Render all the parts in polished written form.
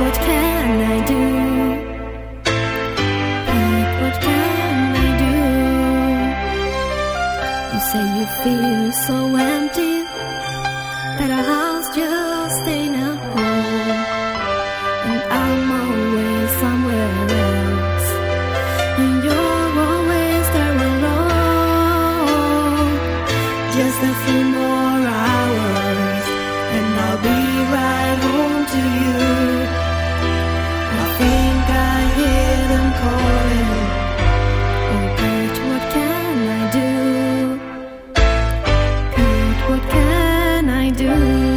what can I do? Pete, what can I do? You say you feel so empty, that our house just ain't a home, and I'm always somewhere else, and you're always there alone. Just a few more hours and I'll be right home to you. I think I hear them calling. Oh Pete, what can I do? Pete, what can I do?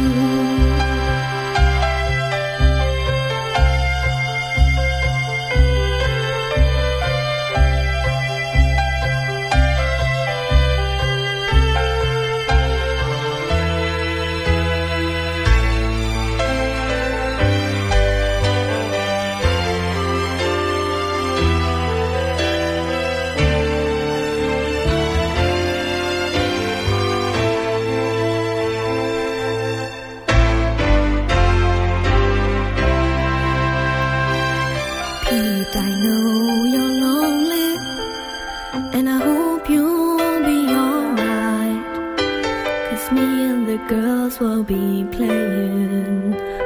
Pete, I know you're lonely, and I hope you'll be alright, 'cause me and the girls will be playing